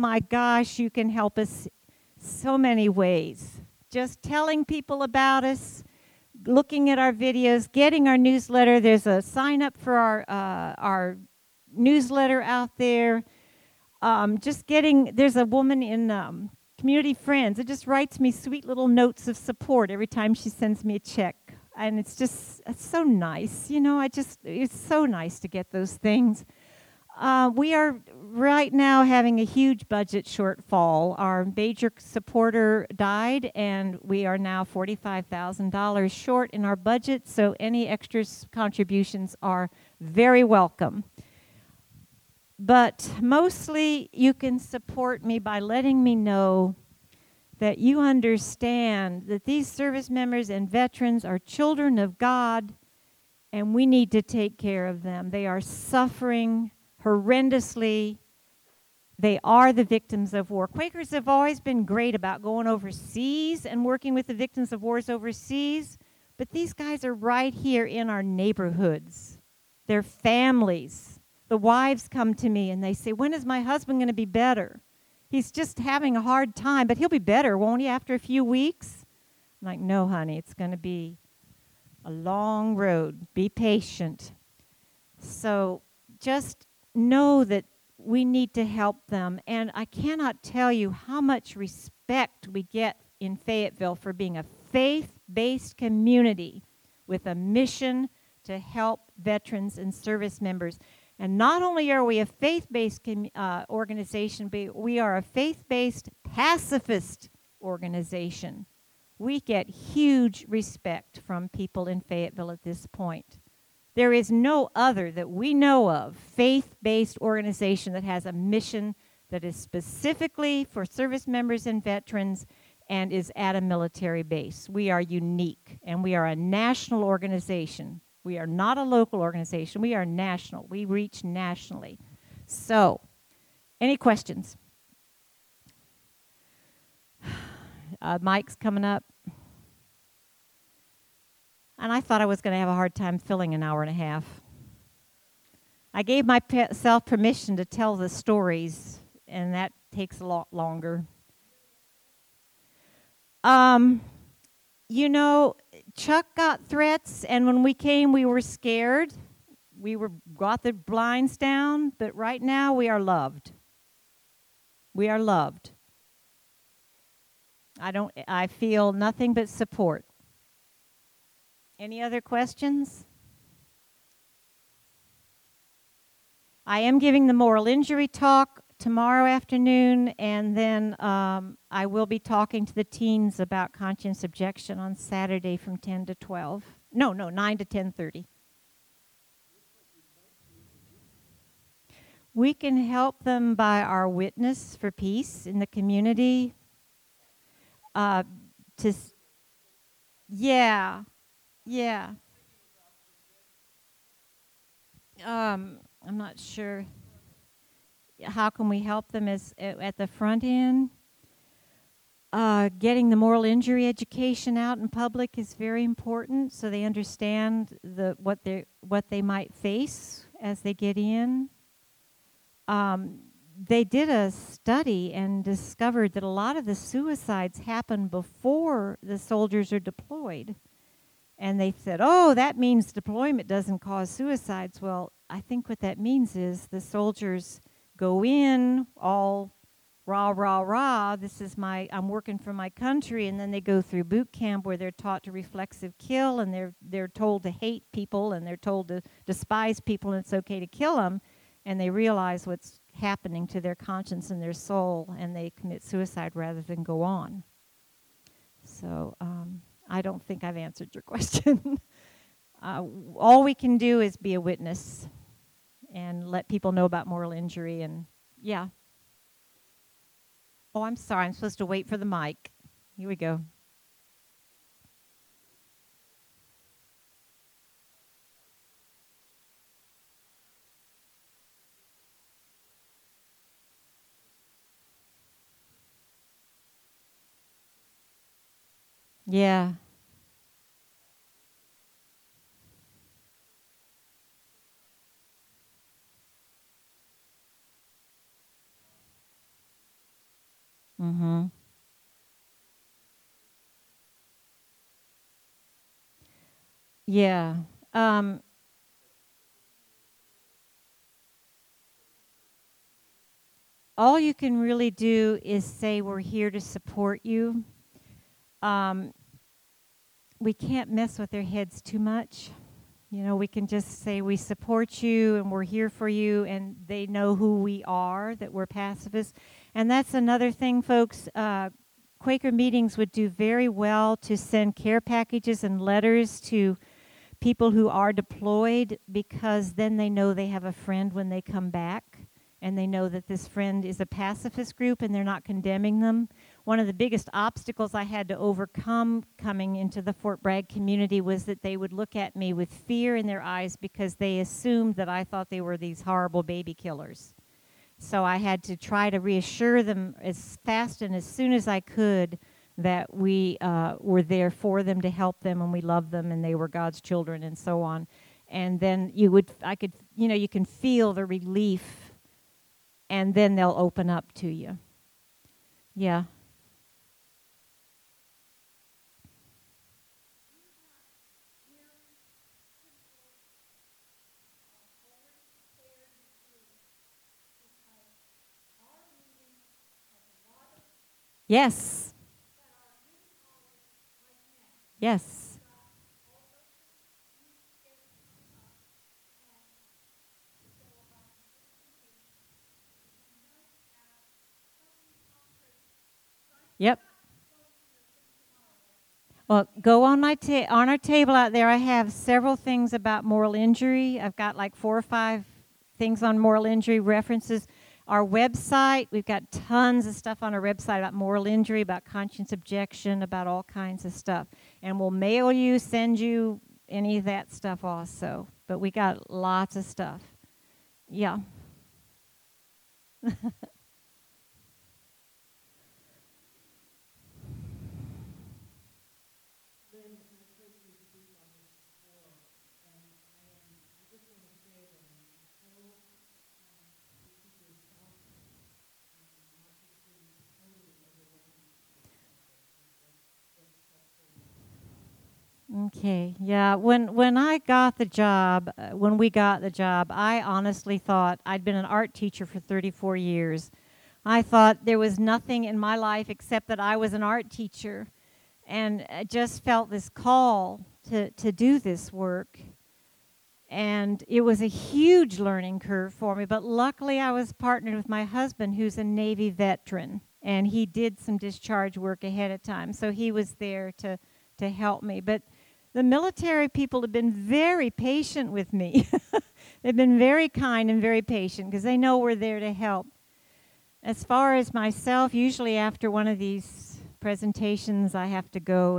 my gosh, you can help us so many ways. Just telling people about us, looking at our videos, getting our newsletter. There's a sign up for our newsletter out there. There's a woman in Community Friends that just writes me sweet little notes of support every time she sends me a check. And it's so nice. It's so nice to get those things. We are right now having a huge budget shortfall. Our major supporter died, and we are now $45,000 short in our budget, so any extra contributions are very welcome. But mostly, you can support me by letting me know that you understand that these service members and veterans are children of God, and we need to take care of them. They are suffering horrendously. They are the victims of war. Quakers have always been great about going overseas and working with the victims of wars overseas, but these guys are right here in our neighborhoods. Their families. The wives come to me and they say, when is my husband going to be better? He's just having a hard time, but he'll be better, won't he, after a few weeks? I'm like, no, honey, it's going to be a long road. Be patient. So just know that we need to help them. And I cannot tell you how much respect we get in Fayetteville for being a faith-based community with a mission to help veterans and service members. And not only are we a faith-based organization, but we are a faith-based pacifist organization. We get huge respect from people in Fayetteville at this point. There is no other that we know of faith-based organization that has a mission that is specifically for service members and veterans and is at a military base. We are unique, and we are a national organization. We are not a local organization. We are national. We reach nationally. So, any questions? Mike's coming up. And I thought I was going to have a hard time filling an hour and a half. I gave myself permission to tell the stories, and that takes a lot longer. Chuck got threats, and when we came, we were scared. Got the blinds down, but right now we are loved. We are loved. I feel nothing but support. Any other questions? I am giving the moral injury talk tomorrow afternoon, and then I will be talking to the teens about conscience objection on Saturday from 10 to 12. No, 9 to 10:30. We can help them by our witness for peace in the community. Yeah. I'm not sure. How can we help them at the front end? Getting the moral injury education out in public is very important, so they understand what they might face as they get in. They did a study and discovered that a lot of the suicides happen before the soldiers are deployed. And they said, that means deployment doesn't cause suicides. Well, I think what that means is the soldiers go in all rah, I'm working for my country, and then they go through boot camp where they're taught to reflexive kill, and they're told to hate people, and they're told to despise people, and it's okay to kill them, and they realize what's happening to their conscience and their soul, and they commit suicide rather than go on. So I don't think I've answered your question. All we can do is be a witness and let people know about moral injury, and yeah. Oh, I'm sorry. I'm supposed to wait for the mic. Here we go. Yeah. Mm-hmm. Yeah. Um, all you can really do is say we're here to support you. Um, we can't mess with their heads too much. You know, we can just say we support you and we're here for you, and they know who we are, that we're pacifists. And that's another thing, folks. Quaker meetings would do very well to send care packages and letters to people who are deployed, because then they know they have a friend when they come back, and they know that this friend is a pacifist group and they're not condemning them. One of the biggest obstacles I had to overcome coming into the Fort Bragg community was that they would look at me with fear in their eyes because they assumed that I thought they were these horrible baby killers. So I had to try to reassure them as fast and as soon as I could that we were there for them to help them, and we loved them, and they were God's children, and so on. And then I could, you can feel the relief, and then they'll open up to you. Yeah. Yes. Yes. Yep. Well, go on on our table out there. I have several things about moral injury. I've got like 4 or 5 things on moral injury references. Our website, we've got tons of stuff on our website about moral injury, about conscience objection, about all kinds of stuff. And we'll mail you, send you any of that stuff also. But we got lots of stuff. Yeah. Okay. Yeah. When I got the job, when we got the job, I honestly thought I'd been an art teacher for 34 years. I thought there was nothing in my life except that I was an art teacher, and I just felt this call to do this work. And it was a huge learning curve for me, but luckily I was partnered with my husband, who's a Navy veteran, and he did some discharge work ahead of time, so he was there to help me. But the military people have been very patient with me. They've been very kind and very patient because they know we're there to help. As far as myself, usually after one of these presentations, I have to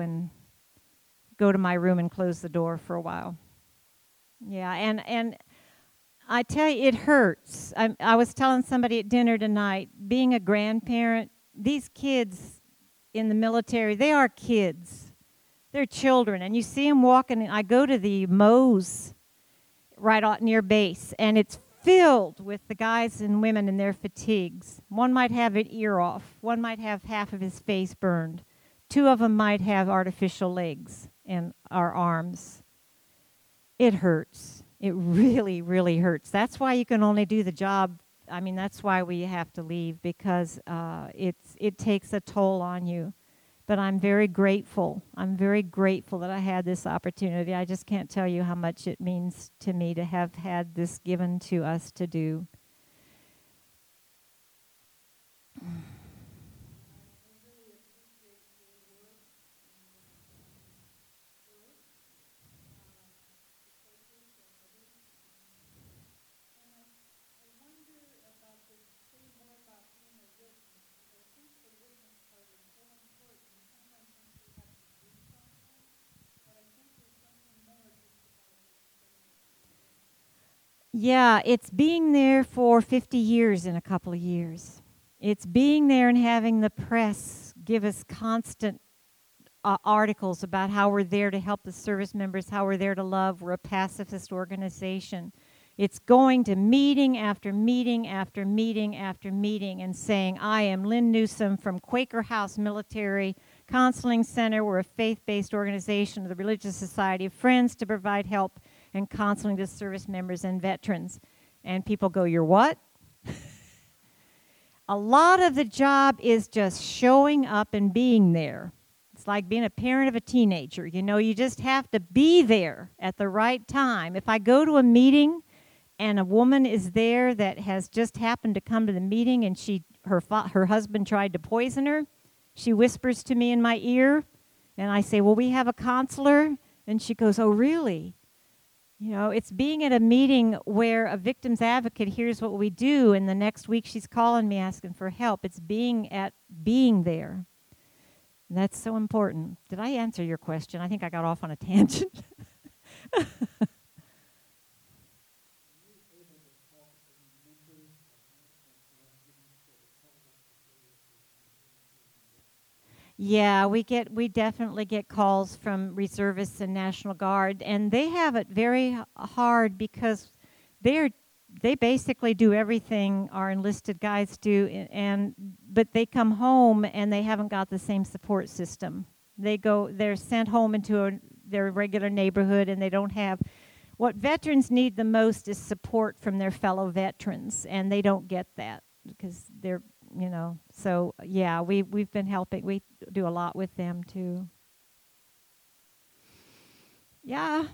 go to my room and close the door for a while. Yeah, and I tell you, it hurts. I was telling somebody at dinner tonight, being a grandparent, these kids in the military, they are kids. They're children, and you see them walking. I go to the Moe's right out near base, and it's filled with the guys and women in their fatigues. One might have an ear off. One might have half of his face burned. 2 of them might have artificial legs and our arms. It hurts. It really, really hurts. That's why you can only do the job. I mean, that's why we have to leave, because it takes a toll on you. But I'm very grateful. I'm very grateful that I had this opportunity. I just can't tell you how much it means to me to have had this given to us to do. Yeah, it's being there for 50 years in a couple of years. It's being there and having the press give us constant articles about how we're there to help the service members, how we're there to love. We're a pacifist organization. It's going to meeting after meeting after meeting after meeting and saying, I am Lynn Newsom from Quaker House Military Counseling Center. We're a faith-based organization of the Religious Society of Friends to provide help and counseling to service members and veterans. And people go, you're what? A lot of the job is just showing up and being there. It's like being a parent of a teenager. You know, you just have to be there at the right time. If I go to a meeting and a woman is there that has just happened to come to the meeting and her husband tried to poison her, she whispers to me in my ear, and I say, well, we have a counselor. And she goes, oh, really? You know, it's being at a meeting where a victim's advocate hears what we do, and the next week she's calling me asking for help. It's being there. And that's so important. Did I answer your question? I think I got off on a tangent. Yeah, we definitely get calls from reservists and National Guard, and they have it very hard because they basically do everything our enlisted guys do, but they come home and they haven't got the same support system. They're sent home into their regular neighborhood, and they don't have. What veterans need the most is support from their fellow veterans, and they don't get that because they're. You know, so yeah, we've been helping. We do a lot with them too. Yeah.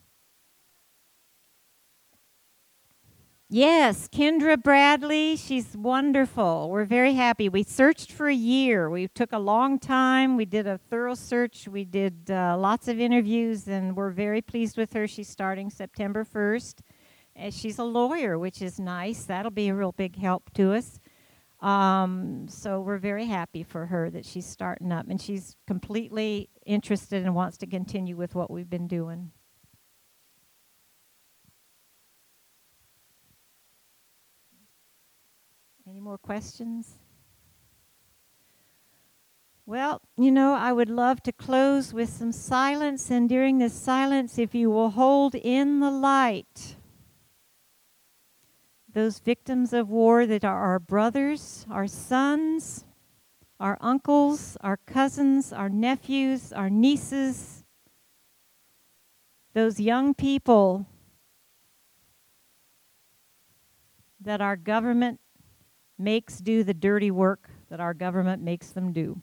Yes, Kendra Bradley, she's wonderful. We're very happy. We searched for a year. We took a long time. We did a thorough search. We did lots of interviews, and we're very pleased with her. She's starting September 1st. She's a lawyer, which is nice. That'll be a real big help to us. So we're very happy for her that she's starting up, and she's completely interested and wants to continue with what we've been doing. Any more questions? Well, you know, I would love to close with some silence, and during this silence, if you will hold in the light those victims of war that are our brothers, our sons, our uncles, our cousins, our nephews, our nieces, those young people that our government makes do the dirty work that our government makes them do.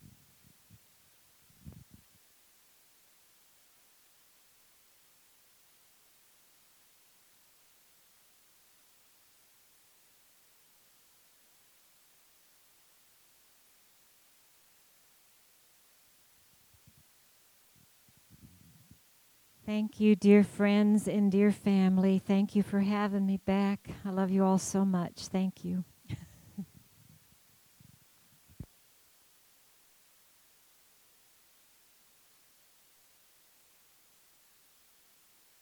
Thank you, dear friends and dear family. Thank you for having me back. I love you all so much. Thank you.